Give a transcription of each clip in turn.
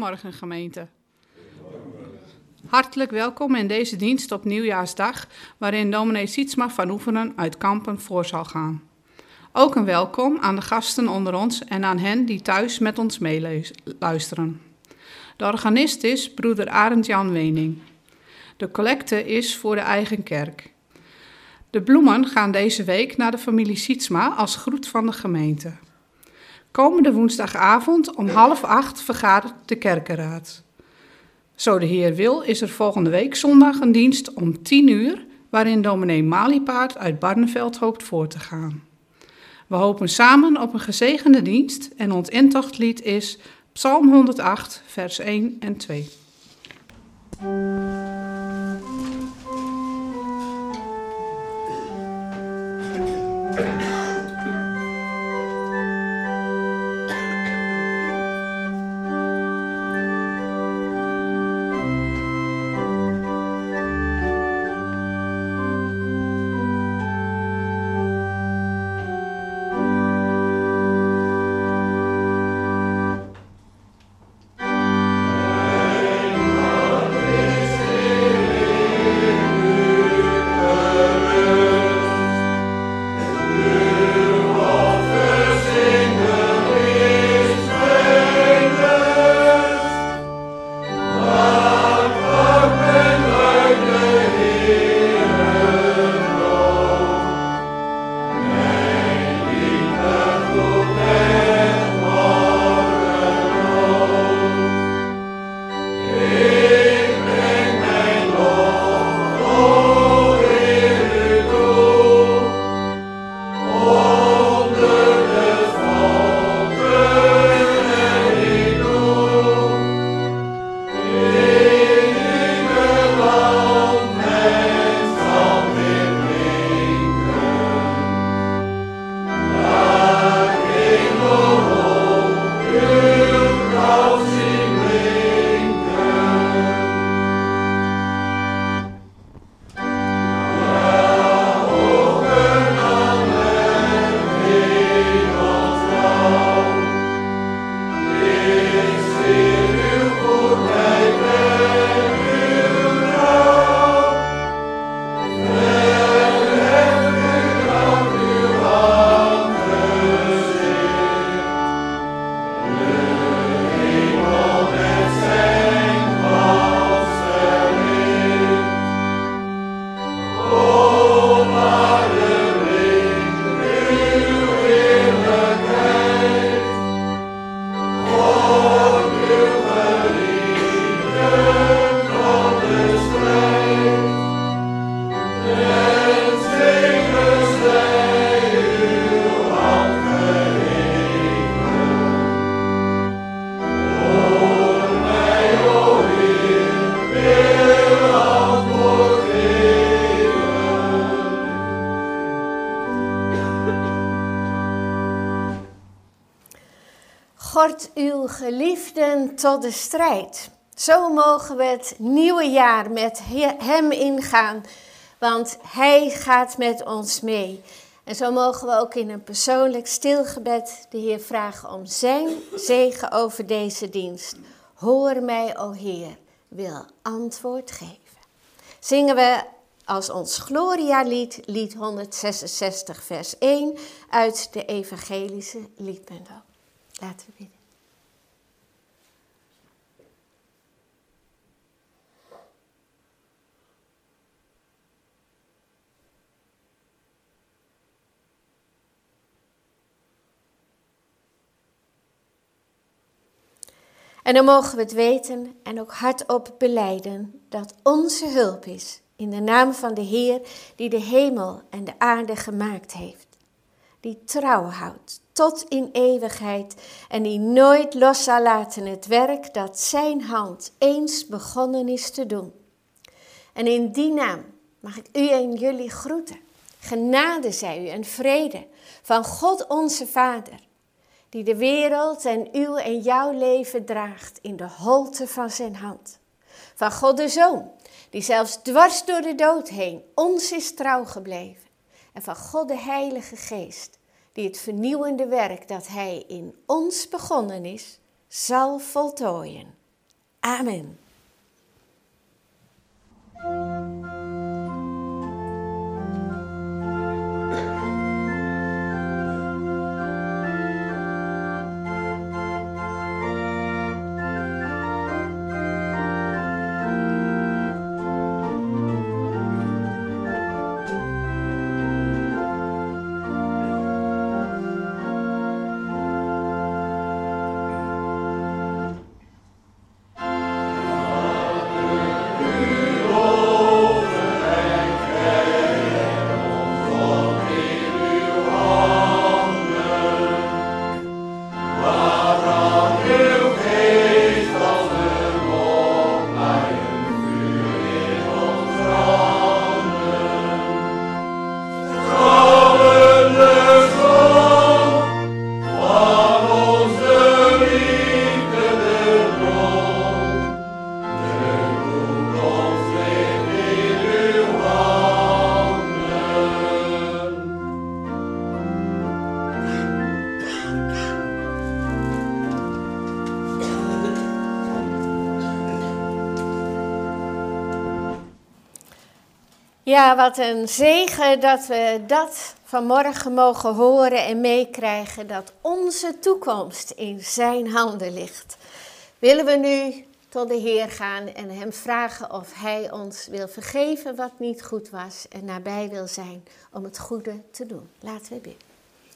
Goedemorgen gemeente. Hartelijk welkom in deze dienst op Nieuwjaarsdag, waarin dominee Sietsma van Oefenen uit Kampen voor zal gaan. Ook een welkom aan de gasten onder ons en aan hen die thuis met ons meeluisteren. De organist is broeder Arend-Jan Wening. De collecte is voor de eigen kerk. De bloemen gaan deze week naar de familie Sietsma als groet van de gemeente. Komende woensdagavond om 7:30 vergadert de kerkenraad. Zo de Heer wil is er volgende week zondag een dienst om 10:00... waarin dominee Maliepaard uit Barneveld hoopt voor te gaan. We hopen samen op een gezegende dienst en ons intochtlied is Psalm 108, vers 1 en 2. Gort uw geliefden tot de strijd. Zo mogen we het nieuwe jaar met hem ingaan, want hij gaat met ons mee. En zo mogen we ook in een persoonlijk stilgebed de Heer vragen om zijn zegen over deze dienst. Hoor mij, o Heer, wil antwoord geven. Zingen we als ons Gloria-lied, lied 166, vers 1, uit de evangelische liedbundel. Laten we bidden. En dan mogen we het weten en ook hardop belijden dat onze hulp is in de naam van de Heer die de hemel en de aarde gemaakt heeft. Die trouw houdt tot in eeuwigheid en die nooit los zal laten het werk dat zijn hand eens begonnen is te doen. En in die naam mag ik u en jullie groeten. Genade zij u en vrede van God onze Vader, die de wereld en uw en jouw leven draagt in de holte van zijn hand. Van God de Zoon, die zelfs dwars door de dood heen ons is trouw gebleven. En van God de Heilige Geest, die het vernieuwende werk dat hij in ons begonnen is, zal voltooien. Amen. Ja, wat een zegen dat we dat vanmorgen mogen horen en meekrijgen, dat onze toekomst in zijn handen ligt. Willen we nu tot de Heer gaan en hem vragen of hij ons wil vergeven wat niet goed was en nabij wil zijn om het goede te doen. Laten we bidden.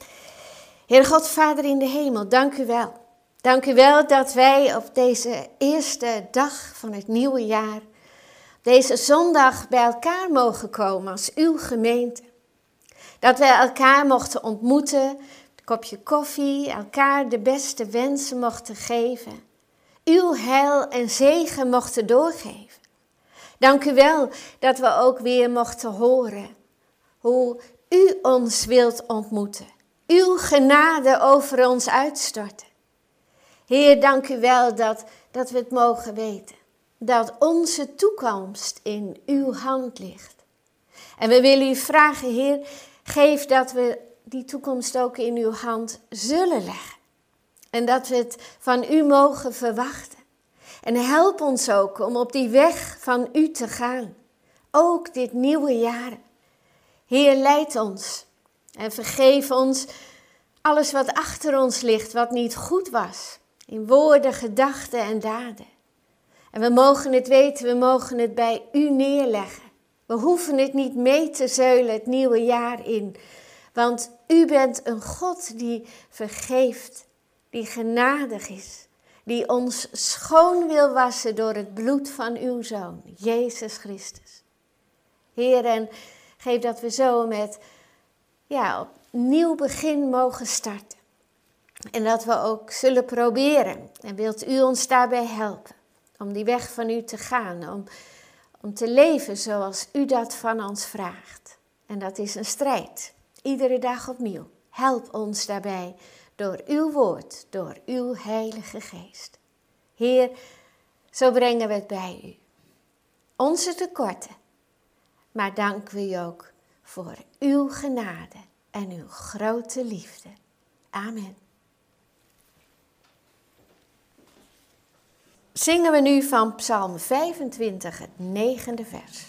Heer God, Vader in de hemel, dank u wel. Dank u wel dat wij op deze eerste dag van het nieuwe jaar, deze zondag bij elkaar mogen komen als uw gemeente. Dat wij elkaar mochten ontmoeten, een kopje koffie, elkaar de beste wensen mochten geven. Uw heil en zegen mochten doorgeven. Dank u wel dat we ook weer mochten horen hoe u ons wilt ontmoeten. Uw genade over ons uitstorten. Heer, dank u wel dat we het mogen weten. Dat onze toekomst in uw hand ligt. En we willen u vragen, Heer, geef dat we die toekomst ook in uw hand zullen leggen. En dat we het van u mogen verwachten. En help ons ook om op die weg van u te gaan. Ook dit nieuwe jaar. Heer, leid ons. En vergeef ons alles wat achter ons ligt, wat niet goed was. In woorden, gedachten en daden. En we mogen het weten, we mogen het bij u neerleggen. We hoeven het niet mee te zeulen het nieuwe jaar in. Want u bent een God die vergeeft, die genadig is. Die ons schoon wil wassen door het bloed van uw Zoon, Jezus Christus. Heer, en geef dat we zo met op nieuw begin mogen starten. En dat we ook zullen proberen. En wilt u ons daarbij helpen. Om die weg van u te gaan. Om te leven zoals u dat van ons vraagt. En dat is een strijd. Iedere dag opnieuw. Help ons daarbij. Door uw woord. Door uw Heilige Geest. Heer, zo brengen we het bij u. Onze tekorten. Maar danken we u ook voor uw genade. En uw grote liefde. Amen. Zingen we nu van Psalm 25, het 9e vers.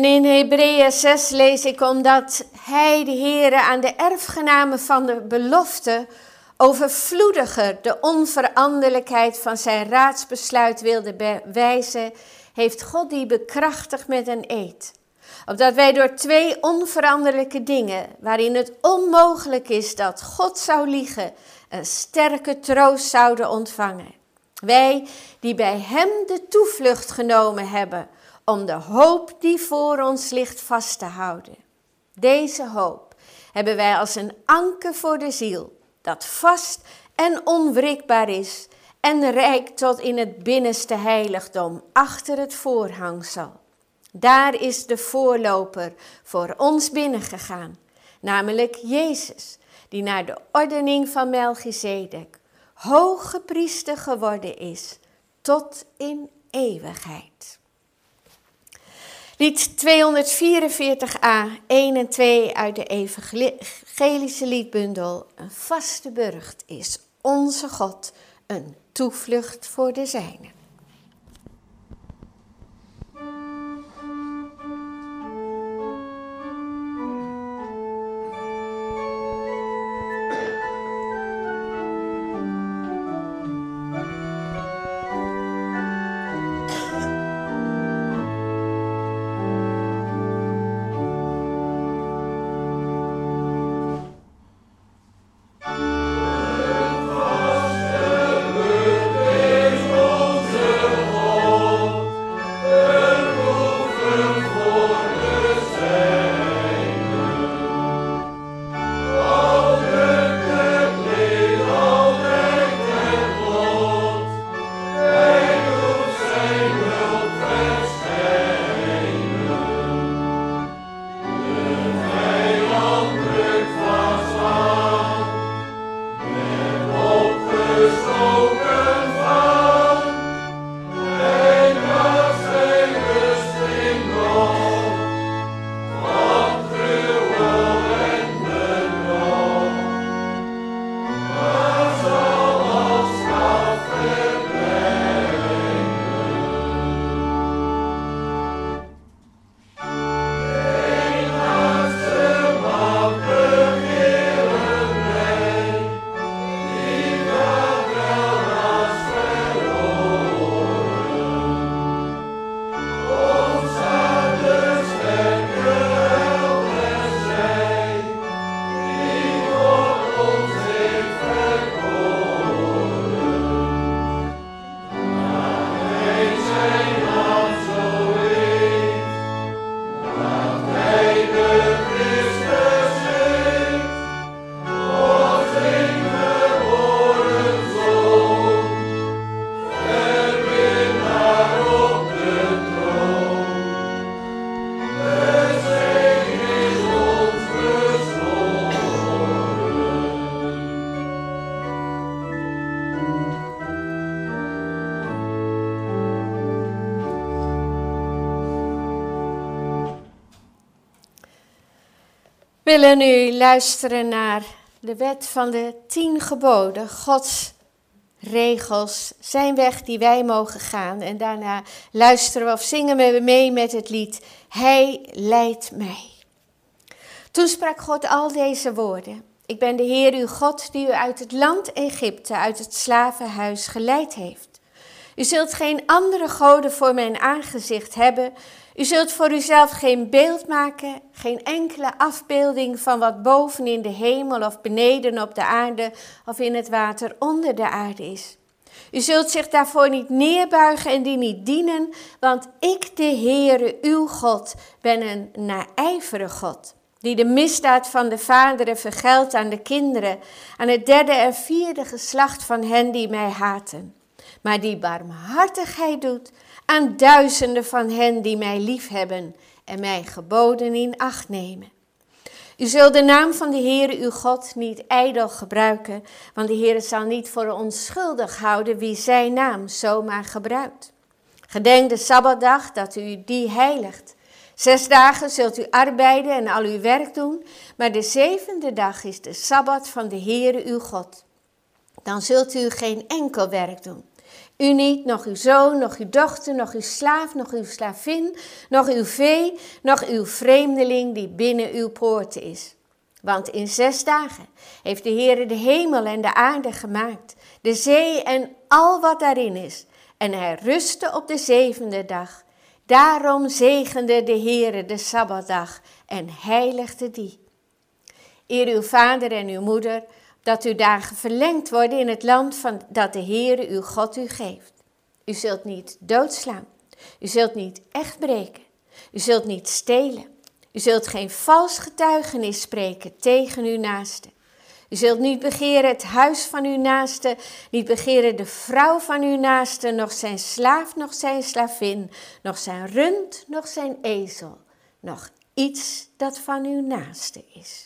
En in Hebreeën 6 lees ik, omdat hij, de Heere, aan de erfgenamen van de belofte overvloediger de onveranderlijkheid van zijn raadsbesluit wilde bewijzen, heeft God die bekrachtigd met een eed. Opdat wij door 2 onveranderlijke dingen, waarin het onmogelijk is dat God zou liegen, een sterke troost zouden ontvangen. Wij die bij hem de toevlucht genomen hebben, om de hoop die voor ons ligt vast te houden. Deze hoop hebben wij als een anker voor de ziel, dat vast en onwrikbaar is en reikt tot in het binnenste heiligdom, achter het voorhangsel. Daar is de voorloper voor ons binnengegaan, namelijk Jezus, die naar de ordening van Melchizedek hoge priester geworden is, tot in eeuwigheid. Lied 244a, 1 en 2 uit de evangelische liedbundel. Een vaste burcht is onze God, een toevlucht voor de zijnen. Willen u luisteren naar de wet van de 10 geboden, Gods regels, zijn weg die wij mogen gaan. En daarna luisteren we of zingen we mee met het lied Hij leidt mij. Toen sprak God al deze woorden. Ik ben de Heer uw God die u uit het land Egypte, uit het slavenhuis geleid heeft. U zult geen andere goden voor mijn aangezicht hebben. U zult voor uzelf geen beeld maken, geen enkele afbeelding van wat boven in de hemel of beneden op de aarde of in het water onder de aarde is. U zult zich daarvoor niet neerbuigen en die niet dienen, want ik, de Heere, uw God, ben een naijverig God, die de misdaad van de vaderen vergeldt aan de kinderen, aan het 3e en 4e geslacht van hen die mij haten, maar die barmhartigheid doet aan duizenden van hen die mij liefhebben en mijn geboden in acht nemen. U zult de naam van de Heere uw God niet ijdel gebruiken, want de Heere zal niet voor onschuldig houden wie zijn naam zomaar gebruikt. Gedenk de Sabbatdag dat u die heiligt. 6 dagen zult u arbeiden en al uw werk doen, maar de 7e dag is de Sabbat van de Heere uw God. Dan zult u geen enkel werk doen. U niet, nog uw zoon, nog uw dochter, nog uw slaaf, nog uw slavin, nog uw vee, nog uw vreemdeling die binnen uw poorten is. Want in 6 dagen heeft de Heere de hemel en de aarde gemaakt, de zee en al wat daarin is. En hij rustte op de 7e dag. Daarom zegende de Heere de Sabbatdag en heiligde die. Eer uw vader en uw moeder, dat uw dagen verlengd worden in het land dat de Heere uw God u geeft. U zult niet doodslaan, u zult niet echt breken, u zult niet stelen. U zult geen vals getuigenis spreken tegen uw naaste. U zult niet begeren het huis van uw naaste, niet begeren de vrouw van uw naaste, noch zijn slaaf, noch zijn slavin, noch zijn rund, noch zijn ezel, noch iets dat van uw naaste is.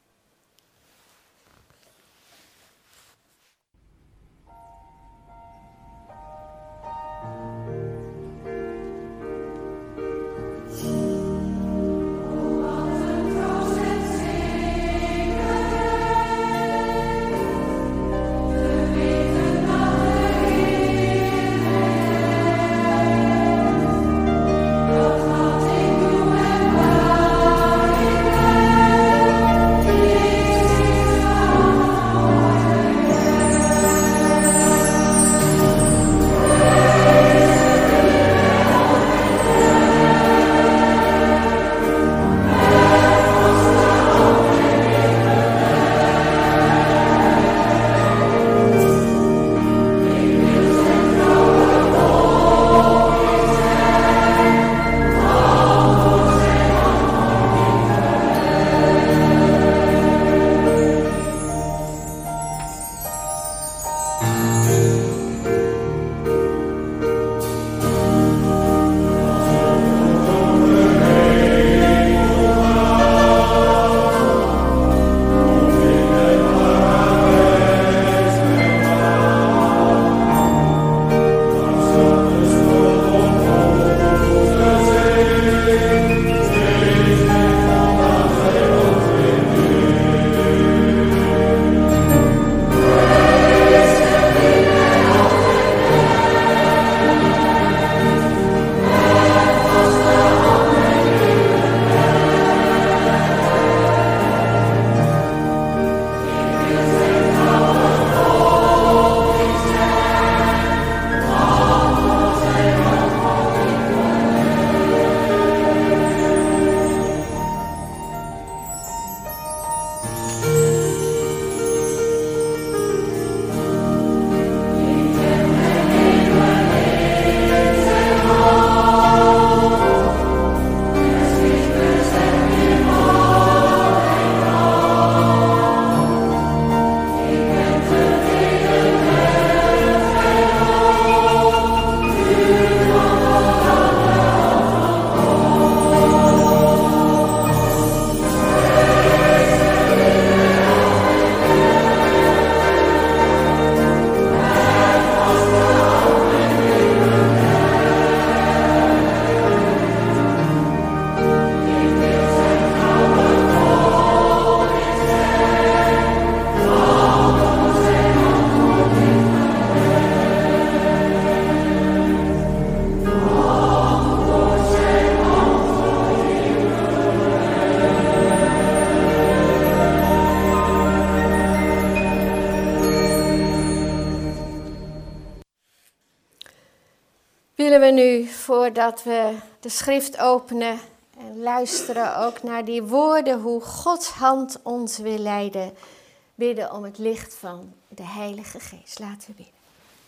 Willen we nu, voordat we de schrift openen en luisteren ook naar die woorden, hoe Gods hand ons wil leiden, bidden om het licht van de Heilige Geest. Laten we bidden.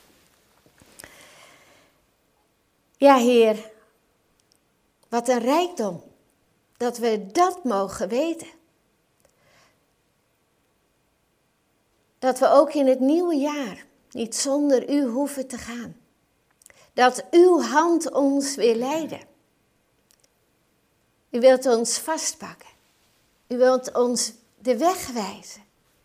Ja, Heer, wat een rijkdom dat we dat mogen weten. Dat we ook in het nieuwe jaar niet zonder u hoeven te gaan. Dat uw hand ons wil leiden. U wilt ons vastpakken. U wilt ons de weg wijzen.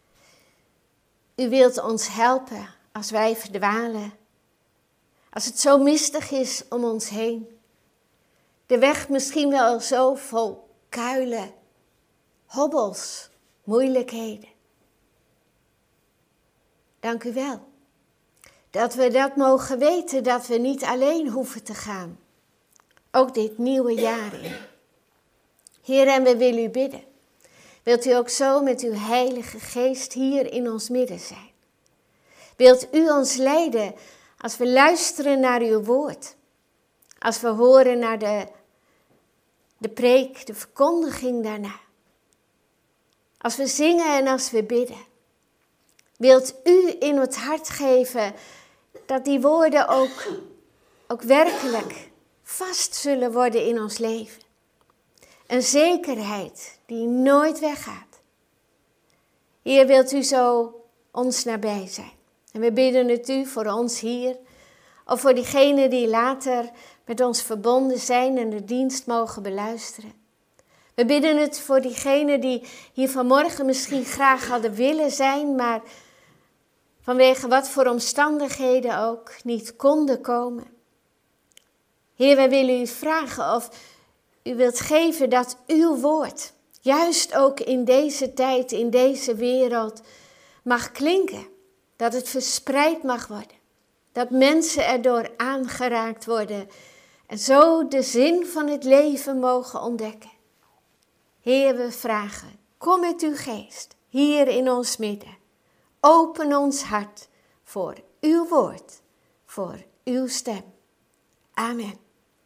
U wilt ons helpen als wij verdwalen. Als het zo mistig is om ons heen. De weg misschien wel zo vol kuilen, hobbels, moeilijkheden. Dank u wel Dat we dat mogen weten, dat we niet alleen hoeven te gaan. Ook dit nieuwe jaar in. Heer, en we willen u bidden. Wilt u ook zo met uw Heilige Geest hier in ons midden zijn? Wilt u ons leiden als we luisteren naar uw woord? Als we horen naar de preek, de verkondiging daarna. Als we zingen en als we bidden. Wilt u in het hart geven dat die woorden ook werkelijk vast zullen worden in ons leven. Een zekerheid die nooit weggaat. Heer, wilt u zo ons nabij zijn. En we bidden het u voor ons hier, of voor diegenen die later met ons verbonden zijn en de dienst mogen beluisteren. We bidden het voor diegenen die hier vanmorgen misschien graag hadden willen zijn, maar vanwege wat voor omstandigheden ook niet konden komen. Heer, wij willen u vragen of u wilt geven dat uw woord, juist ook in deze tijd, in deze wereld, mag klinken. Dat het verspreid mag worden. Dat mensen erdoor aangeraakt worden. En zo de zin van het leven mogen ontdekken. Heer, we vragen, kom met uw geest hier in ons midden. Open ons hart voor uw woord, voor uw stem. Amen.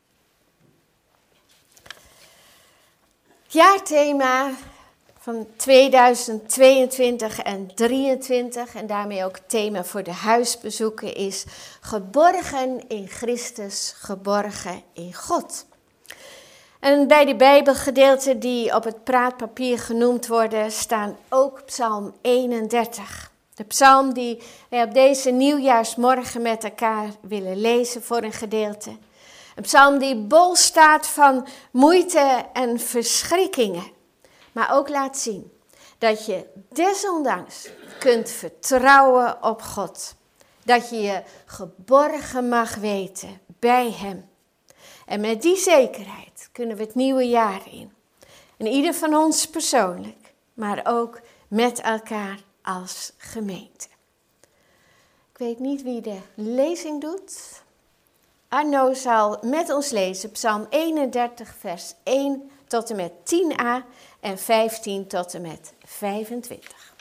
Het jaarthema van 2022 en 2023 en daarmee ook het thema voor de huisbezoeken is geborgen in Christus, geborgen in God. En bij de Bijbelgedeelten die op het praatpapier genoemd worden staan ook Psalm 31. De psalm die wij op deze nieuwjaarsmorgen met elkaar willen lezen voor een gedeelte. Een psalm die bol staat van moeite en verschrikkingen. Maar ook laat zien dat je desondanks kunt vertrouwen op God. Dat je je geborgen mag weten bij hem. En met die zekerheid kunnen we het nieuwe jaar in. En ieder van ons persoonlijk, maar ook met elkaar als gemeente. Ik weet niet wie de lezing doet. Arno zal met ons lezen Psalm 31 vers 1 tot en met 10a en 15 tot en met 25.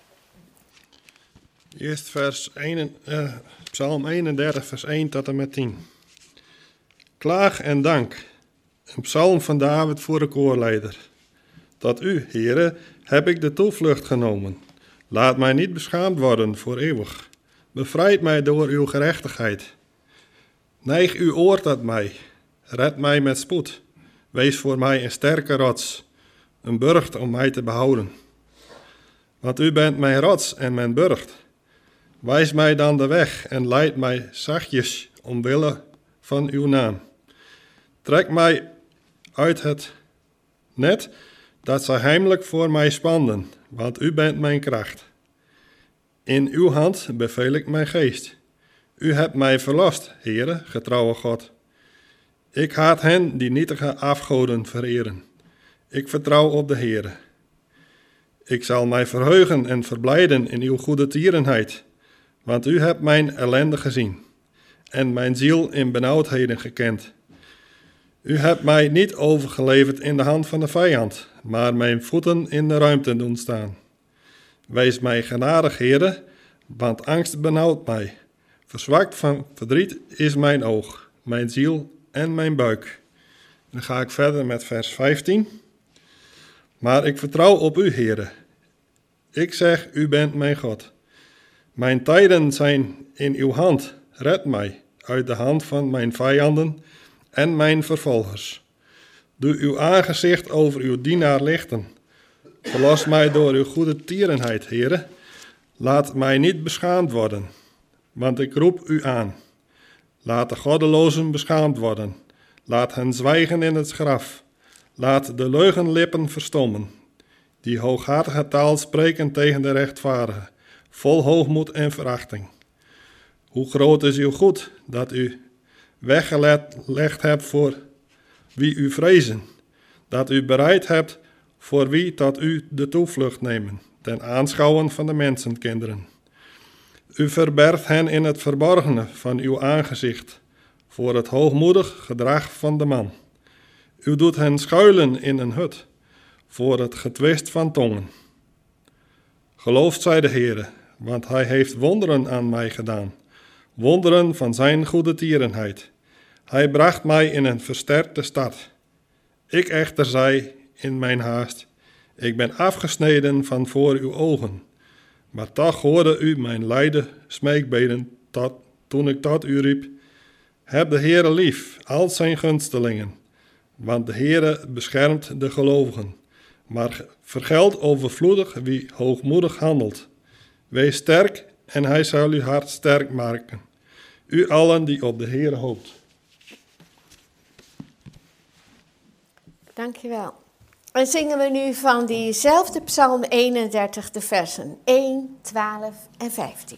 Eerst Psalm 31 vers 1 tot en met 10. Klaag en dank, een psalm van David voor de koorleider. Tot u, Heere, heb ik de toevlucht genomen. Laat mij niet beschaamd worden voor eeuwig. Bevrijd mij door uw gerechtigheid. Neig uw oor tot mij. Red mij met spoed. Wees voor mij een sterke rots, een burcht om mij te behouden. Want u bent mijn rots en mijn burcht. Wijs mij dan de weg en leid mij zachtjes omwille van uw naam. Trek mij uit het net dat zij heimelijk voor mij spanden, want u bent mijn kracht. In uw hand beveel ik mijn geest. U hebt mij verlost, Heere, getrouwe God. Ik haat hen die nietige afgoden vereren. Ik vertrouw op de Heere. Ik zal mij verheugen en verblijden in uw goede tierenheid, want u hebt mijn ellende gezien en mijn ziel in benauwdheden gekend. U hebt mij niet overgeleverd in de hand van de vijand, maar mijn voeten in de ruimte doen staan. Wees mij genadig, Heere, want angst benauwt mij. Verzwakt van verdriet is mijn oog, mijn ziel en mijn buik. Dan ga ik verder met vers 15. Maar ik vertrouw op u, Heere. Ik zeg, u bent mijn God. Mijn tijden zijn in uw hand. Red mij uit de hand van mijn vijanden en mijn vervolgers. Doe uw aangezicht over uw dienaar lichten. Verlos mij door uw goede tierenheid, Heere. Laat mij niet beschaamd worden, want ik roep u aan. Laat de goddelozen beschaamd worden. Laat hen zwijgen in het graf. Laat de leugenlippen verstommen, die hooghartige taal spreken tegen de rechtvaardigen, vol hoogmoed en verachting. Hoe groot is uw goed, dat u weggelegd hebt voor wie u vrezen, dat u bereid hebt voor wie tot u de toevlucht nemen, ten aanschouwen van de mensenkinderen. U verbergt hen in het verborgene van uw aangezicht, voor het hoogmoedig gedrag van de man. U doet hen schuilen in een hut, voor het getwist van tongen. Geloofd zij de Heere, want hij heeft wonderen aan mij gedaan, wonderen van zijn goede tierenheid. Hij bracht mij in een versterkte stad. Ik echter zei in mijn haast, ik ben afgesneden van voor uw ogen. Maar toch hoorde u mijn lijden smeekbeden toen ik tot u riep. Heb de Heere lief, al zijn gunstelingen, want de Heere beschermt de gelovigen, maar vergeldt overvloedig wie hoogmoedig handelt. Wees sterk en hij zal uw hart sterk maken. U allen die op de Heere hoopt. Dankjewel. En zingen we nu van diezelfde Psalm 31 de versen 1, 12 en 15.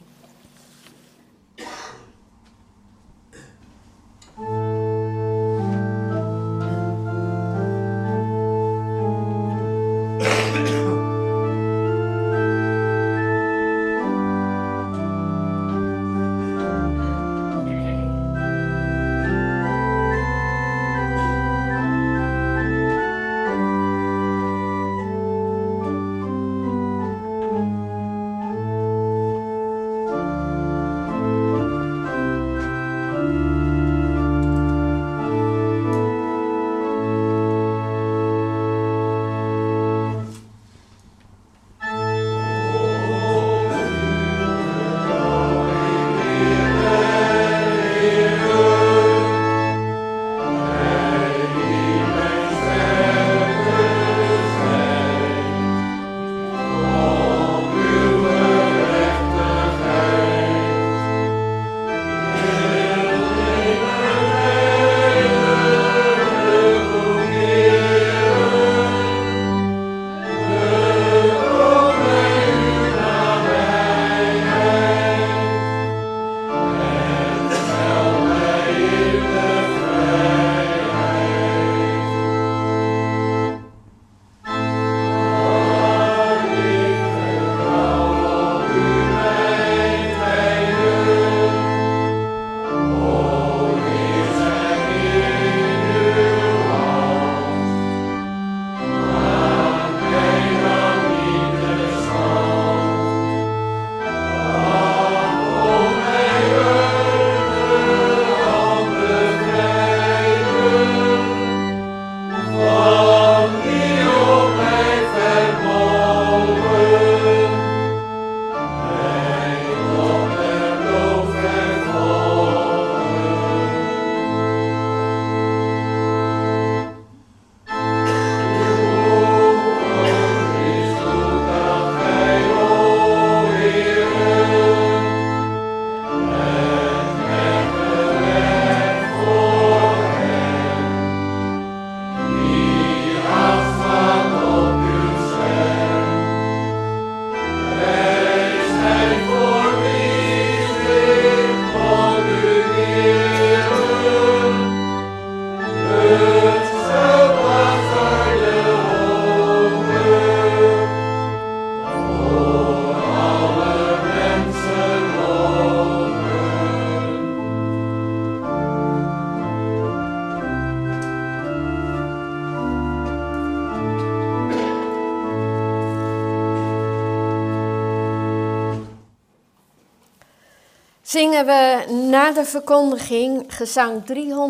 Zingen we na de verkondiging gezang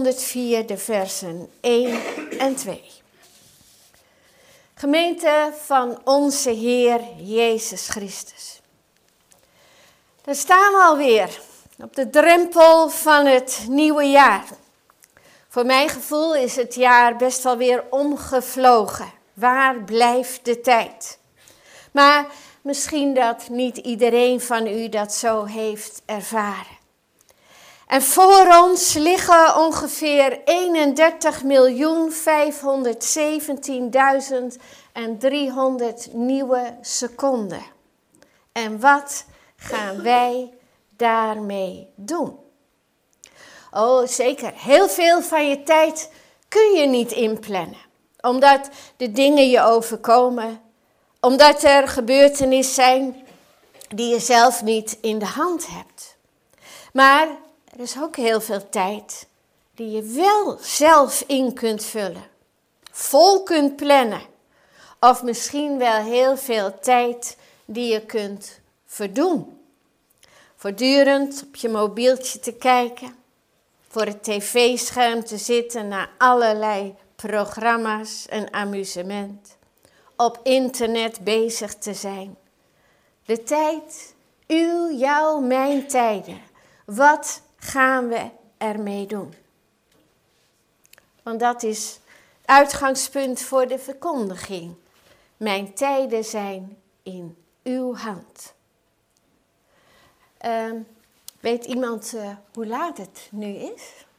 304 de versen 1 en 2. Gemeente van onze Heer Jezus Christus. Daar staan we alweer op de drempel van het nieuwe jaar. Voor mijn gevoel is het jaar best wel weer omgevlogen. Waar blijft de tijd? Maar misschien dat niet iedereen van u dat zo heeft ervaren. En voor ons liggen ongeveer 31.517.300 nieuwe seconden. En wat gaan wij daarmee doen? Oh, zeker. Heel veel van je tijd kun je niet inplannen. Omdat de dingen je overkomen. Omdat er gebeurtenissen zijn die je zelf niet in de hand hebt. Maar er is ook heel veel tijd die je wel zelf in kunt vullen. Vol kunt plannen. Of misschien wel heel veel tijd die je kunt verdoen. Voortdurend op je mobieltje te kijken. Voor het tv-scherm te zitten naar allerlei programma's en amusement. Op internet bezig te zijn. De tijd, uw, jouw, mijn tijden. Wat gaan we ermee doen? Want dat is het uitgangspunt voor de verkondiging. Mijn tijden zijn in uw hand. Weet iemand hoe laat het nu is?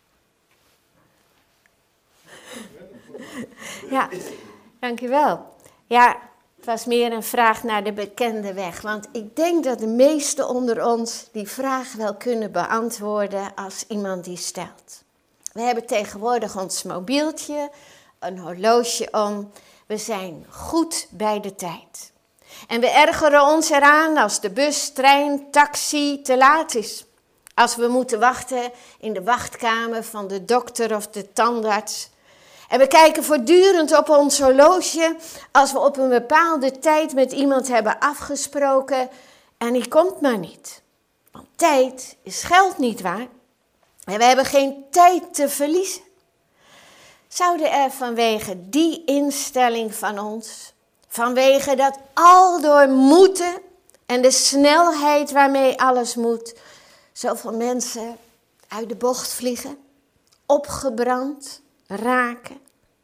Ja, dankjewel. Ja, het was meer een vraag naar de bekende weg. Want ik denk dat de meesten onder ons die vraag wel kunnen beantwoorden als iemand die stelt. We hebben tegenwoordig ons mobieltje, een horloge om. We zijn goed bij de tijd. En we ergeren ons eraan als de bus, trein, taxi te laat is. Als we moeten wachten in de wachtkamer van de dokter of de tandarts. En we kijken voortdurend op ons horloge als we op een bepaalde tijd met iemand hebben afgesproken en die komt maar niet. Want tijd is geld, nietwaar? En we hebben geen tijd te verliezen. Zouden er vanwege die instelling van ons, vanwege dat aldoor moeten en de snelheid waarmee alles moet, zoveel mensen uit de bocht vliegen, opgebrand raken?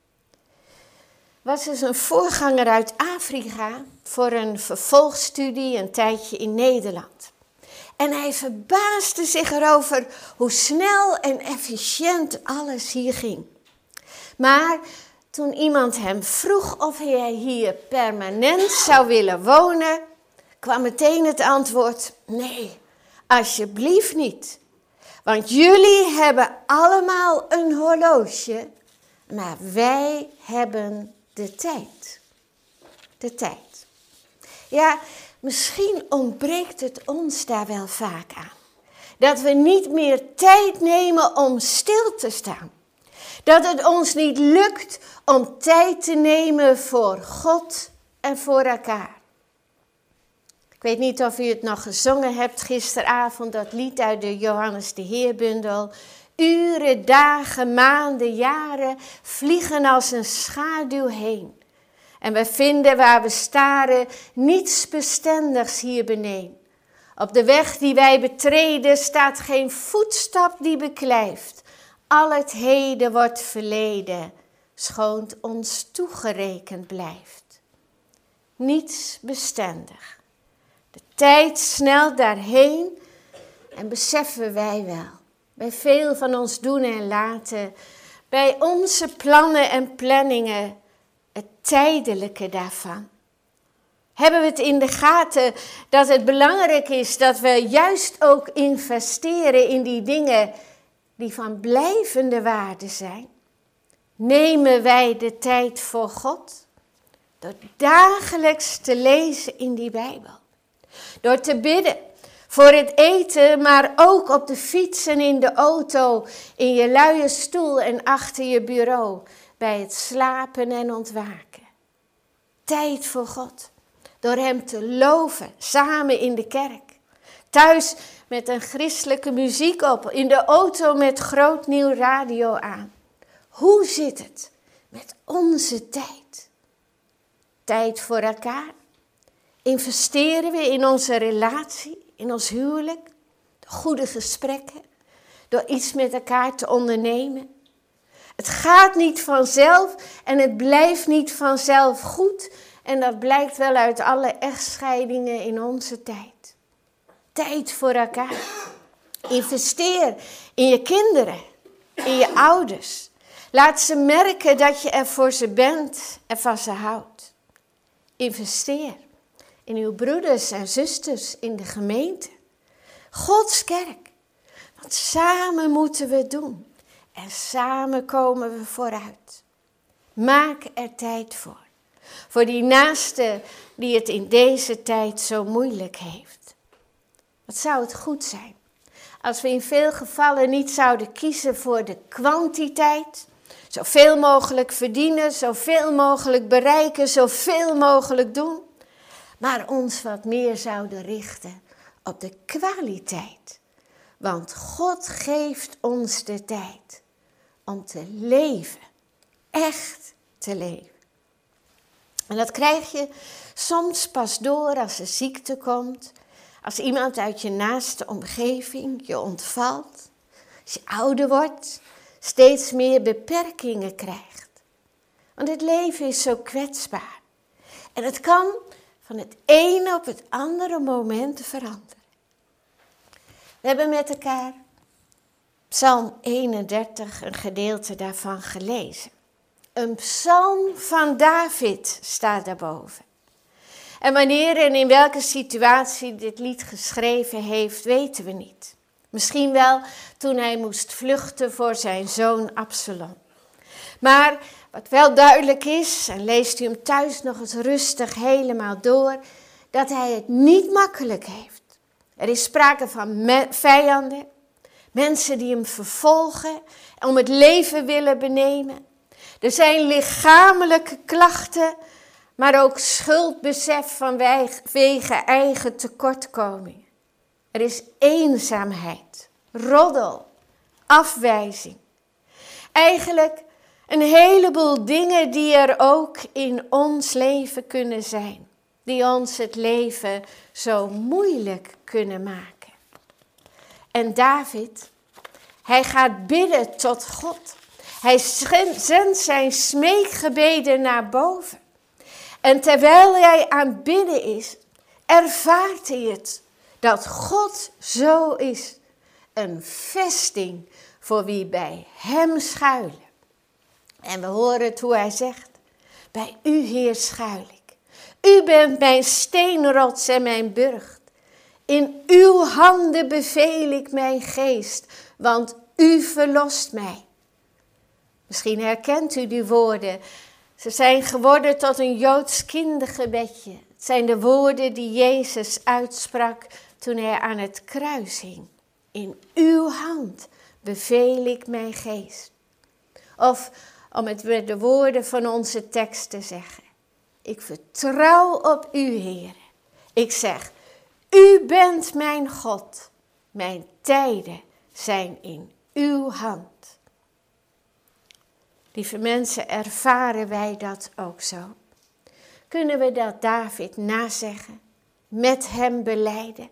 Was dus een voorganger uit Afrika voor een vervolgstudie een tijdje in Nederland. En hij verbaasde zich erover hoe snel en efficiënt alles hier ging. Maar toen iemand hem vroeg of hij hier permanent zou willen wonen, kwam meteen het antwoord: nee, alsjeblieft niet. Want jullie hebben allemaal een horloge, maar wij hebben de tijd. De tijd. Ja, misschien ontbreekt het ons daar wel vaak aan. Dat we niet meer tijd nemen om stil te staan. Dat het ons niet lukt om tijd te nemen voor God en voor elkaar. Ik weet niet of u het nog gezongen hebt gisteravond, dat lied uit de Johannes de Heerbundel. Uren, dagen, maanden, jaren vliegen als een schaduw heen. En we vinden waar we staren niets bestendigs hier beneden. Op de weg die wij betreden staat geen voetstap die beklijft. Al het heden wordt verleden, schoon ons toegerekend blijft. Niets bestendig. De tijd snelt daarheen en beseffen wij wel. Bij veel van ons doen en laten, bij onze plannen en planningen, het tijdelijke daarvan. Hebben we het in de gaten dat het belangrijk is dat we juist ook investeren in die dingen die van blijvende waarde zijn? Nemen wij de tijd voor God? Door dagelijks te lezen in die Bijbel. Door te bidden voor het eten, maar ook op de fiets en in de auto, in je luie stoel en achter je bureau, bij het slapen en ontwaken. Tijd voor God. Door hem te loven, samen in de kerk. Thuis met een christelijke muziek op, in de auto met groot nieuw radio aan. Hoe zit het met onze tijd? Tijd voor elkaar. Investeren we in onze relatie, in ons huwelijk, door goede gesprekken, door iets met elkaar te ondernemen. Het gaat niet vanzelf en het blijft niet vanzelf goed. En dat blijkt wel uit alle echtscheidingen in onze tijd. Tijd voor elkaar. Investeer in je kinderen, in je ouders. Laat ze merken dat je er voor ze bent en van ze houdt. Investeer in uw broeders en zusters in de gemeente. Gods kerk. Want samen moeten we het doen. En samen komen we vooruit. Maak er tijd voor. Voor die naaste die het in deze tijd zo moeilijk heeft. Wat zou het goed zijn als we in veel gevallen niet zouden kiezen voor de kwantiteit. Zoveel mogelijk verdienen, zoveel mogelijk bereiken, zoveel mogelijk doen. Maar ons wat meer zouden richten op de kwaliteit. Want God geeft ons de tijd om te leven. Echt te leven. En dat krijg je soms pas door als er ziekte komt. Als iemand uit je naaste omgeving je ontvalt. Als je ouder wordt, steeds meer beperkingen krijgt. Want het leven is zo kwetsbaar. En het kan van het ene op het andere moment veranderen. We hebben met elkaar Psalm 31, een gedeelte daarvan gelezen. Een psalm van David staat daarboven. En wanneer en in welke situatie dit lied geschreven heeft, weten we niet. Misschien wel toen hij moest vluchten voor zijn zoon Absalom. Maar wat wel duidelijk is, en leest u hem thuis nog eens rustig helemaal door, dat hij het niet makkelijk heeft. Er is sprake van vijanden, mensen die hem vervolgen en om het leven willen benemen. Er zijn lichamelijke klachten, maar ook schuldbesef vanwege eigen tekortkomingen. Er is eenzaamheid, roddel, afwijzing. Eigenlijk een heleboel dingen die er ook in ons leven kunnen zijn. Die ons het leven zo moeilijk kunnen maken. En David, hij gaat bidden tot God. Hij zendt zijn smeekgebeden naar boven. En terwijl hij aan het bidden is, ervaart hij het. Dat God zo is. Een vesting voor wie bij hem schuilen. En we horen het hoe hij zegt. Bij u, Heer, schuil ik. U bent mijn steenrots en mijn burcht. In uw handen beveel ik mijn geest, want u verlost mij. Misschien herkent u die woorden. Ze zijn geworden tot een Joods kindergebedje. Het zijn de woorden die Jezus uitsprak toen hij aan het kruis hing. In uw hand beveel ik mijn geest. Of om het met de woorden van onze tekst te zeggen. Ik vertrouw op u, Heer. Ik zeg, u bent mijn God. Mijn tijden zijn in uw hand. Lieve mensen, ervaren wij dat ook zo? Kunnen we dat David nazeggen? Met hem belijden?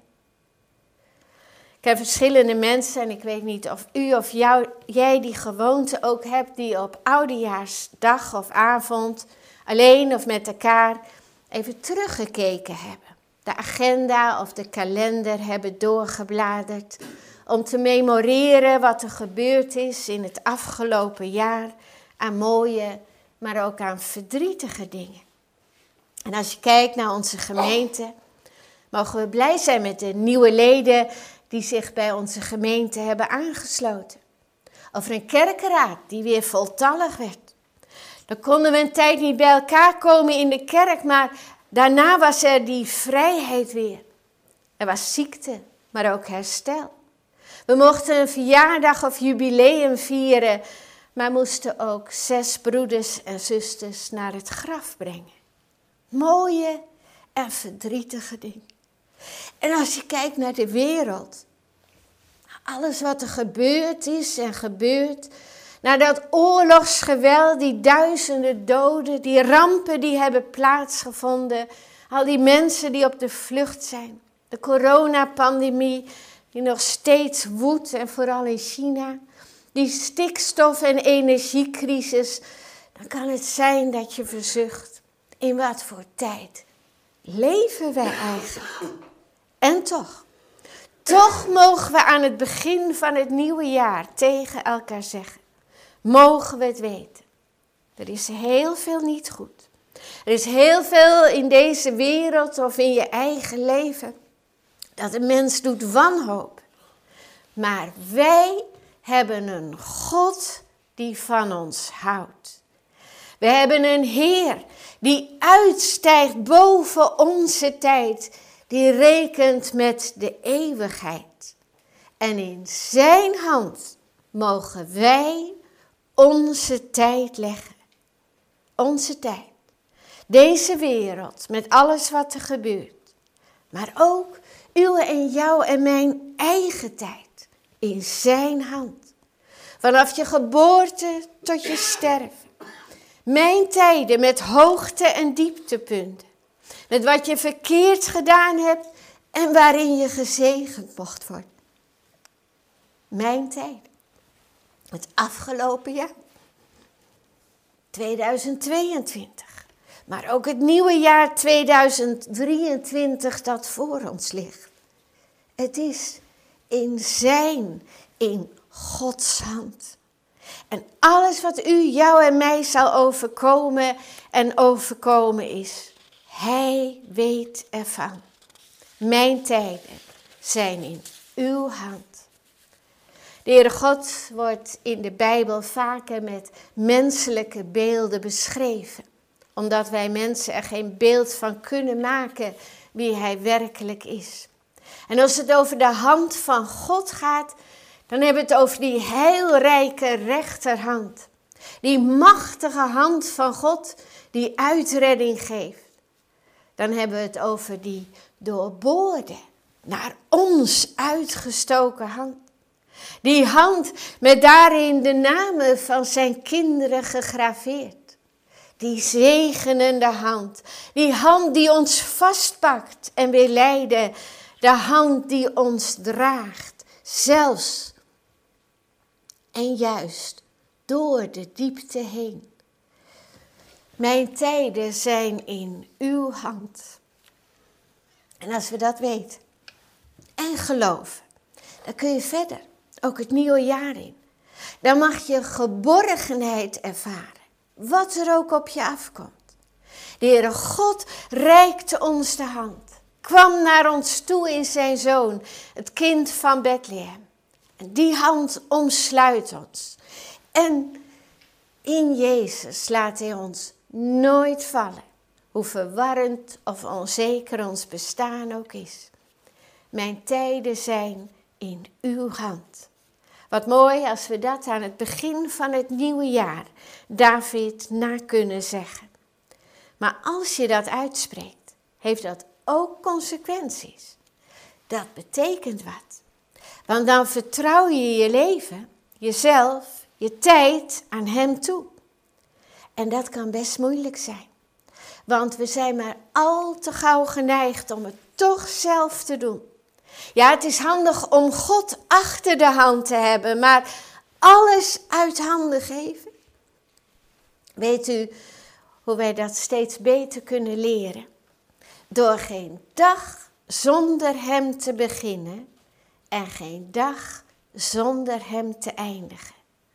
Ik heb verschillende mensen en ik weet niet of u of jij die gewoonte ook hebt die op oudejaarsdag of avond alleen of met elkaar even teruggekeken hebben. De agenda of de kalender hebben doorgebladerd om te memoreren wat er gebeurd is in het afgelopen jaar aan mooie, maar ook aan verdrietige dingen. En als je kijkt naar onze gemeente, mogen we blij zijn met de nieuwe leden die zich bij onze gemeente hebben aangesloten. Over een kerkenraad die weer voltallig werd. Dan konden we een tijd niet bij elkaar komen in de kerk, maar daarna was er die vrijheid weer. Er was ziekte, maar ook herstel. We mochten een verjaardag of jubileum vieren, maar moesten ook 6 broeders en zusters naar het graf brengen. Mooie en verdrietige dingen. En als je kijkt naar de wereld, alles wat er gebeurd is en gebeurt, naar dat oorlogsgeweld, die duizenden doden, die rampen die hebben plaatsgevonden, al die mensen die op de vlucht zijn, de coronapandemie die nog steeds woedt en vooral in China, die stikstof- en energiecrisis, dan kan het zijn dat je verzucht, in wat voor tijd leven wij eigenlijk? En toch mogen we aan het begin van het nieuwe jaar tegen elkaar zeggen, mogen we het weten. Er is heel veel niet goed. Er is heel veel in deze wereld of in je eigen leven dat een mens doet wanhoop. Maar wij hebben een God die van ons houdt. We hebben een Heer die uitstijgt boven onze tijd. die rekent met de eeuwigheid. En in zijn hand mogen wij onze tijd leggen. Onze tijd. Deze wereld met alles wat er gebeurt. Maar ook uw en jouw en mijn eigen tijd. In zijn hand. Vanaf je geboorte tot je sterven. Mijn tijden met hoogte- en dieptepunten. Met wat je verkeerd gedaan hebt en waarin je gezegend mocht worden. Mijn tijd. Het afgelopen jaar. 2022. Maar ook het nieuwe jaar 2023 dat voor ons ligt. Het is in Gods hand. En alles wat u, jou en mij zal overkomen en overkomen is. Hij weet ervan. Mijn tijden zijn in uw hand. De Heere God wordt in de Bijbel vaker met menselijke beelden beschreven. Omdat wij mensen er geen beeld van kunnen maken wie hij werkelijk is. En als het over de hand van God gaat, dan hebben we het over die heilrijke rechterhand. Die machtige hand van God die uitredding geeft. Dan hebben we het over die doorboorde, naar ons uitgestoken hand. Die hand met daarin de namen van zijn kinderen gegraveerd. Die zegenende hand. Die hand die ons vastpakt en weer leiden. De hand die ons draagt. Zelfs en juist door de diepte heen. Mijn tijden zijn in uw hand. En als we dat weten en geloven, dan kun je verder. Ook het nieuwe jaar in. Dan mag je geborgenheid ervaren. Wat er ook op je afkomt. De Heere God reikte ons de hand. Kwam naar ons toe in zijn zoon. Het kind van Bethlehem. En die hand omsluit ons. En in Jezus laat hij ons nooit vallen. Hoe verwarrend of onzeker ons bestaan ook is. Mijn tijden zijn in uw hand. Wat mooi als we dat aan het begin van het nieuwe jaar David na kunnen zeggen. Maar als je dat uitspreekt, heeft dat ook consequenties. Dat betekent wat. Want dan vertrouw je je leven, jezelf, je tijd aan hem toe. En dat kan best moeilijk zijn. Want we zijn maar al te gauw geneigd om het toch zelf te doen. Ja, het is handig om God achter de hand te hebben, maar alles uit handen geven. Weet u hoe wij dat steeds beter kunnen leren? Door geen dag zonder hem te beginnen en geen dag zonder hem te eindigen.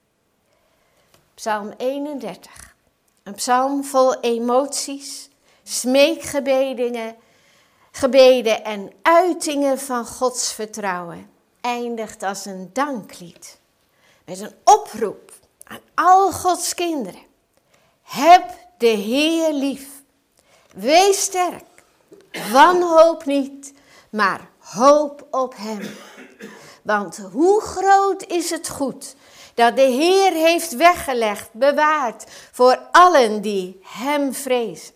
Psalm 31, een psalm vol emoties, smeekgebeden en uitingen van Gods vertrouwen, eindigt als een danklied. Met een oproep aan al Gods kinderen. Heb de Heer lief. Wees sterk. Wanhoop niet, maar hoop op hem. Want hoe groot is het goed dat de Heer heeft weggelegd, bewaard voor allen die hem vrezen.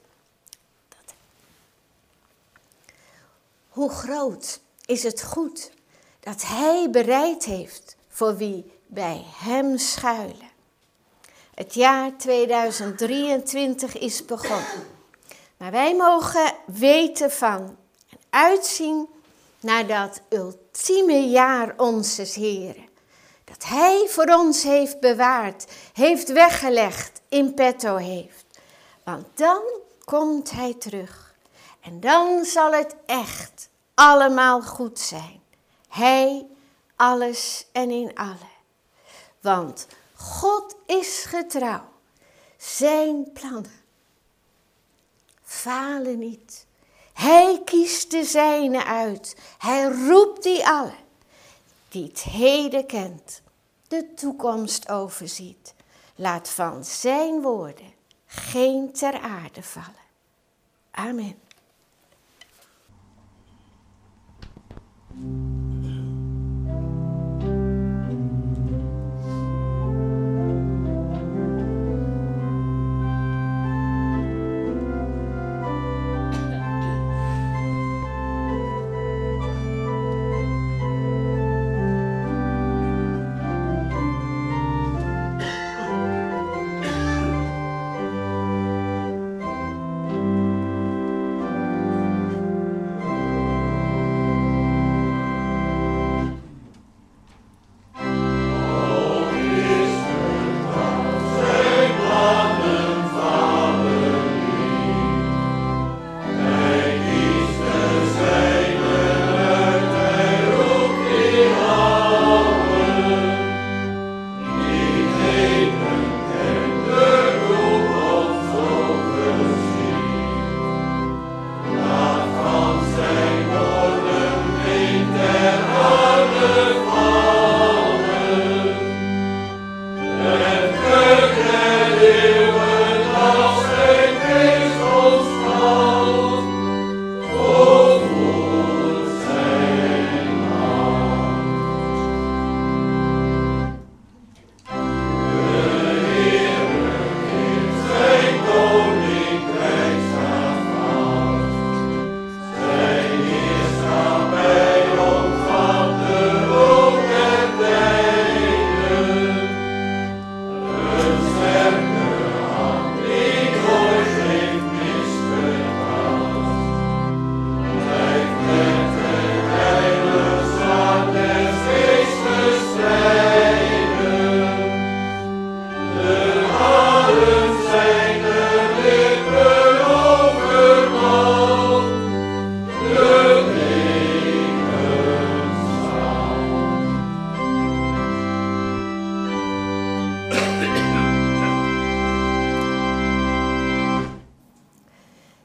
Hoe groot is het goed dat hij bereid heeft voor wie bij hem schuilen. Het jaar 2023 is begonnen. Maar wij mogen weten van en uitzien naar dat ultieme jaar onzes Heeren. Dat hij voor ons heeft bewaard, heeft weggelegd, in petto heeft. Want dan komt hij terug. En dan zal het echt allemaal goed zijn. Hij, alles en in allen. Want God is getrouw. Zijn plannen falen niet. Hij kiest de zijne uit. Hij roept die allen die het heden kent, de toekomst overziet. Laat van zijn woorden geen ter aarde vallen. Amen.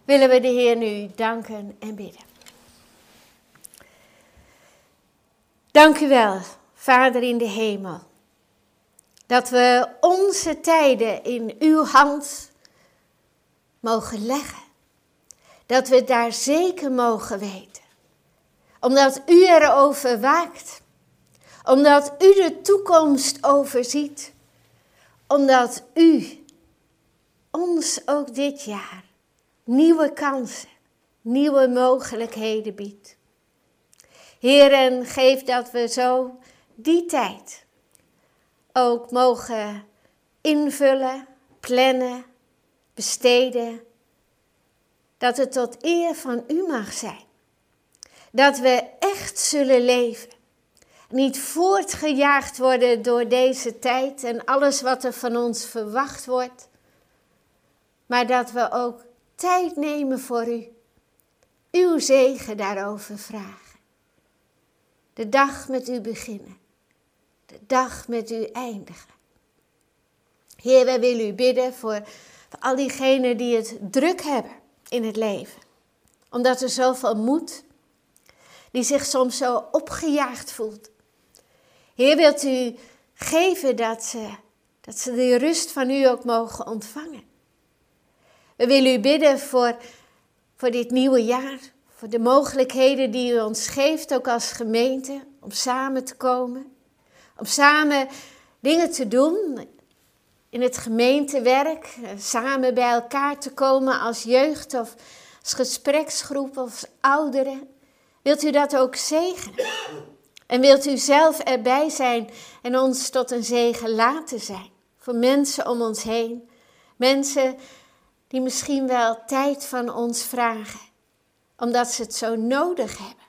willen we de Heer nu danken en bidden. Dank u wel, Vader in de hemel, dat we onze tijden in uw hand mogen leggen. Dat we het daar zeker mogen weten. Omdat u erover waakt. Omdat u de toekomst overziet. Omdat u ons ook dit jaar nieuwe kansen, nieuwe mogelijkheden biedt. Heer, en geef dat we zo die tijd ook mogen invullen, plannen, besteden. Dat het tot eer van u mag zijn. Dat we echt zullen leven. Niet voortgejaagd worden door deze tijd en alles wat er van ons verwacht wordt. Maar dat we ook tijd nemen voor u. Uw zegen daarover vragen. De dag met u beginnen. De dag met u eindigen. Heer, wij willen u bidden voor al diegenen die het druk hebben in het leven. Omdat er zoveel moet. Die zich soms zo opgejaagd voelt. Heer, wilt u geven dat ze de rust van u ook mogen ontvangen. We willen u bidden voor dit nieuwe jaar. Voor de mogelijkheden die u ons geeft, ook als gemeente. Om samen te komen. Om samen dingen te doen in het gemeentewerk. Samen bij elkaar te komen als jeugd of als gespreksgroep of als ouderen. Wilt u dat ook zegenen? En wilt u zelf erbij zijn en ons tot een zegen laten zijn? Voor mensen om ons heen. Mensen die misschien wel tijd van ons vragen. Omdat ze het zo nodig hebben.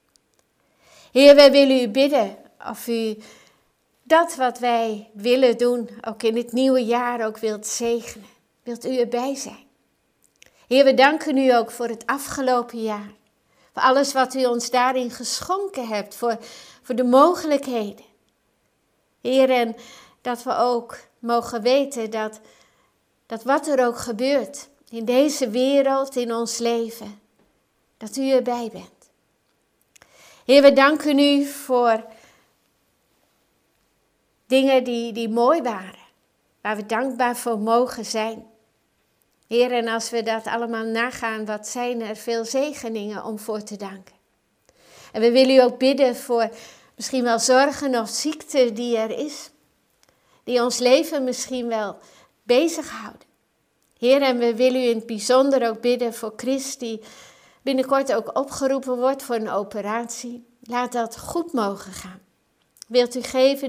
Heer, wij willen u bidden of u dat wat wij willen doen, ook in het nieuwe jaar ook wilt zegenen. Wilt u erbij zijn? Heer, we danken u ook voor het afgelopen jaar. Voor alles wat u ons daarin geschonken hebt. Voor de mogelijkheden. Heer, en dat we ook mogen weten dat wat er ook gebeurt in deze wereld, in ons leven, dat u erbij bent. Heer, we danken u voor dingen die mooi waren. Waar we dankbaar voor mogen zijn. Heer, en als we dat allemaal nagaan, wat zijn er veel zegeningen om voor te danken. En we willen u ook bidden voor misschien wel zorgen of ziekte die er is. Die ons leven misschien wel bezighouden. Heer, en we willen u in het bijzonder ook bidden voor Chris, die binnenkort ook opgeroepen wordt voor een operatie. Laat dat goed mogen gaan. Wilt u geven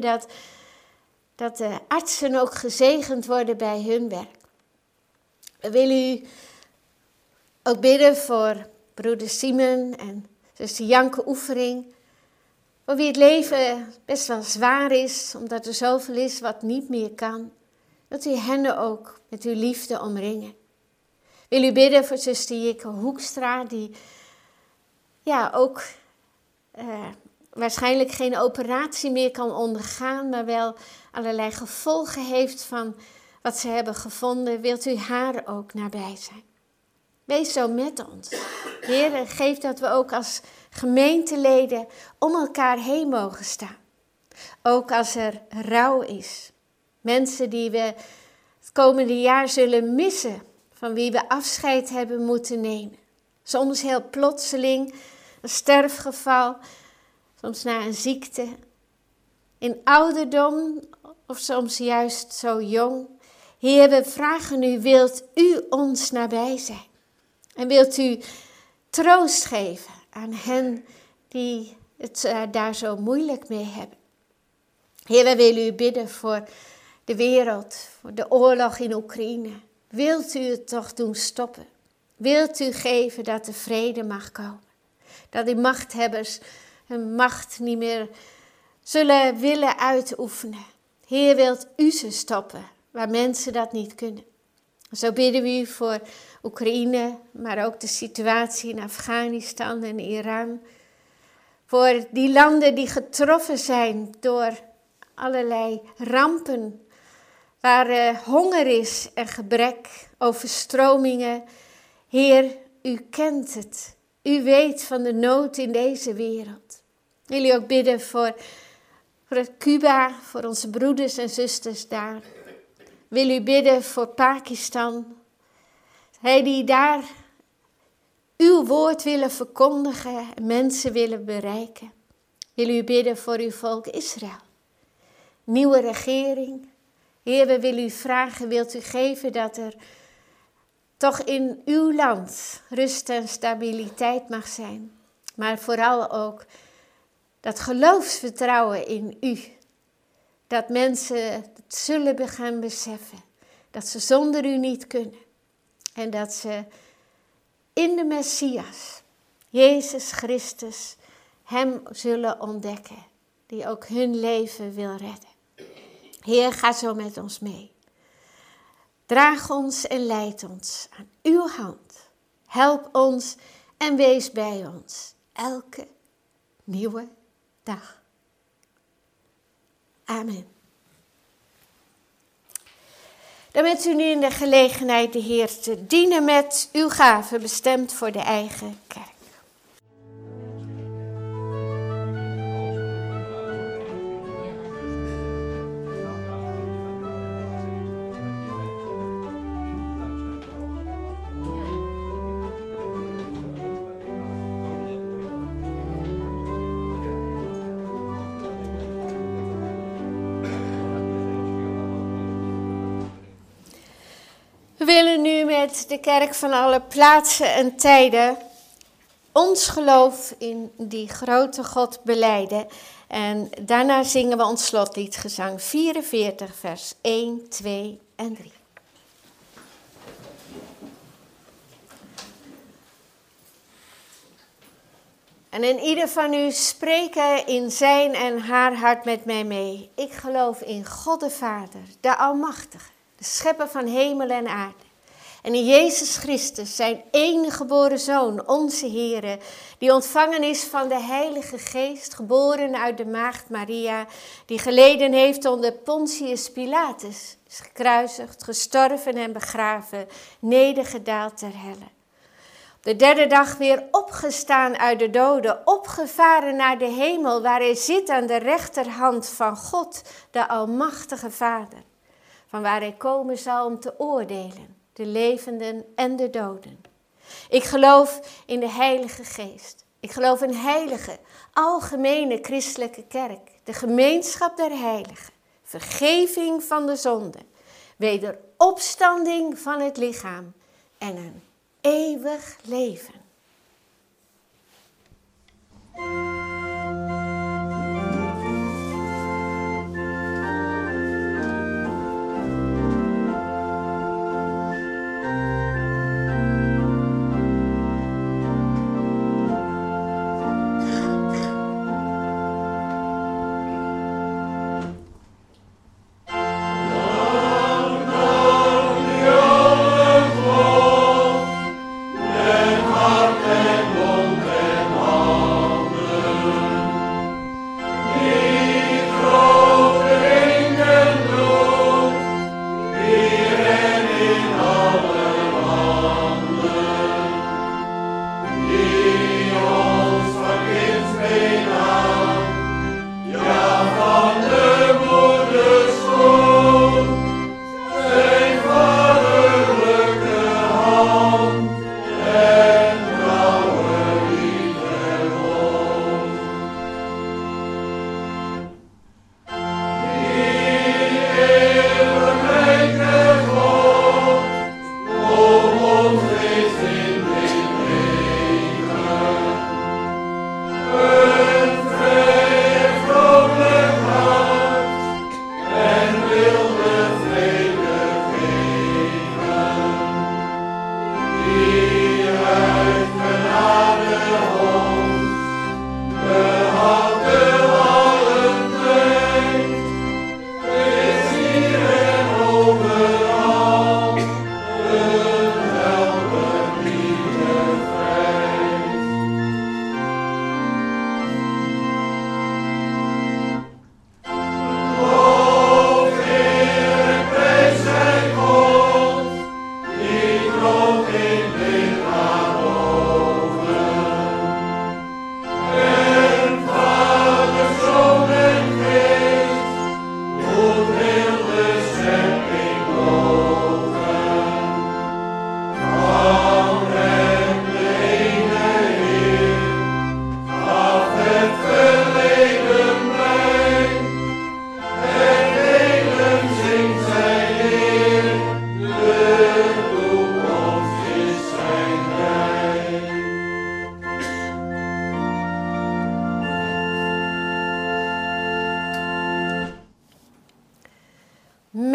dat de artsen ook gezegend worden bij hun werk. We willen u ook bidden voor broeder Simon en zuster Janke Oefering. Voor wie het leven best wel zwaar is, omdat er zoveel is wat niet meer kan. Dat u hen ook met uw liefde omringen. Wil u bidden voor zuster Jikke Hoekstra, die ook waarschijnlijk geen operatie meer kan ondergaan, maar wel allerlei gevolgen heeft van wat ze hebben gevonden. Wilt u haar ook nabij zijn? Wees zo met ons. Heer, geef dat we ook als gemeenteleden om elkaar heen mogen staan. Ook als er rouw is. Mensen die we het komende jaar zullen missen, van wie we afscheid hebben moeten nemen. Soms heel plotseling, een sterfgeval, soms na een ziekte. In ouderdom of soms juist zo jong. Heer, we vragen u, wilt u ons nabij zijn? En wilt u troost geven aan hen die het daar zo moeilijk mee hebben? Heer, wij willen u bidden voor de wereld, voor de oorlog in Oekraïne. Wilt u het toch doen stoppen? Wilt u geven dat er vrede mag komen? Dat die machthebbers hun macht niet meer zullen willen uitoefenen. Heer, wilt u ze stoppen, waar mensen dat niet kunnen. Zo bidden we u voor Oekraïne, maar ook de situatie in Afghanistan en Iran. Voor die landen die getroffen zijn door allerlei rampen, waar honger is en gebrek, overstromingen. Heer, u kent het. U weet van de nood in deze wereld. Wil u ook bidden voor Cuba, voor onze broeders en zusters daar. Wil u bidden voor Pakistan. Hij die daar uw woord willen verkondigen en mensen willen bereiken. Wil u bidden voor uw volk Israël. Nieuwe regering. Heer, we willen u vragen, wilt u geven dat er toch in uw land rust en stabiliteit mag zijn. Maar vooral ook dat geloofsvertrouwen in u. Dat mensen het zullen gaan beseffen. Dat ze zonder u niet kunnen. En dat ze in de Messias, Jezus Christus, hem zullen ontdekken. Die ook hun leven wil redden. Heer, ga zo met ons mee. Draag ons en leid ons aan uw hand. Help ons en wees bij ons. Elke nieuwe dag. Amen. Dan bent u nu in de gelegenheid de Heer te dienen met uw gaven bestemd voor de eigen kerk. We willen nu met de kerk van alle plaatsen en tijden ons geloof in die grote God belijden. En daarna zingen we ons slotlied, gezang 44, vers 1, 2 en 3. En in ieder van u spreken in zijn en haar hart met mij mee. Ik geloof in God de Vader, de Almachtige, de schepper van hemel en aarde. En in Jezus Christus, zijn enige geboren Zoon, onze Heere, die ontvangen is van de Heilige Geest, geboren uit de maagd Maria, die geleden heeft onder Pontius Pilatus, is gekruisigd, gestorven en begraven, nedergedaald ter helle. Op de derde dag weer opgestaan uit de doden, opgevaren naar de hemel, waar hij zit aan de rechterhand van God, de Almachtige Vader, van waar hij komen zal om te oordelen, de levenden en de doden. Ik geloof in de Heilige Geest. Ik geloof in heilige, algemene christelijke kerk, de gemeenschap der heiligen, vergeving van de zonde, wederopstanding van het lichaam en een eeuwig leven. Oh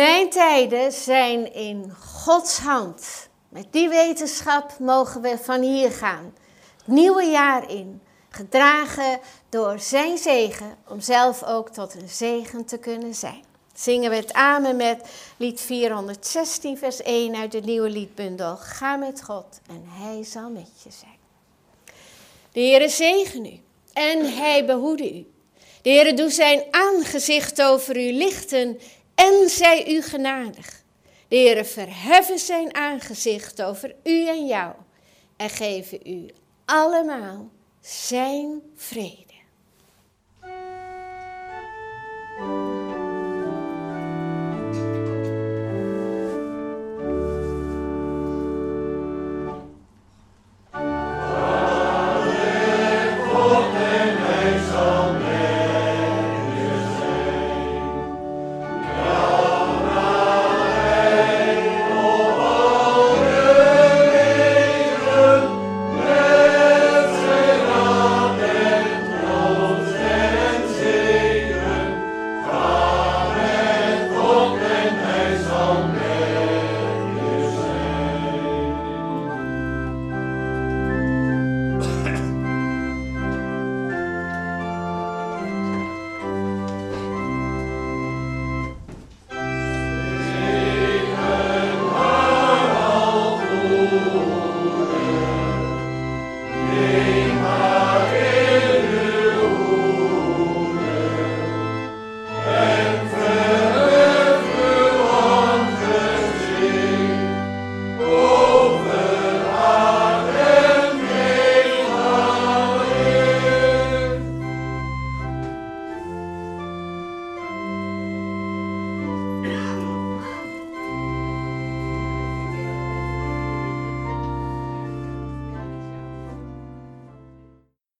Mijn tijden zijn in Gods hand. Met die wetenschap mogen we van hier gaan. Het nieuwe jaar in. Gedragen door zijn zegen, om zelf ook tot een zegen te kunnen zijn. Zingen we het amen met lied 416 vers 1 uit de nieuwe liedbundel. Ga met God en hij zal met je zijn. De Heere zegen u en hij behoede u. De Heere doe zijn aangezicht over u lichten en zij u genadig. De Heere verheffe zijn aangezicht over u en jou en geven u allemaal zijn vrede.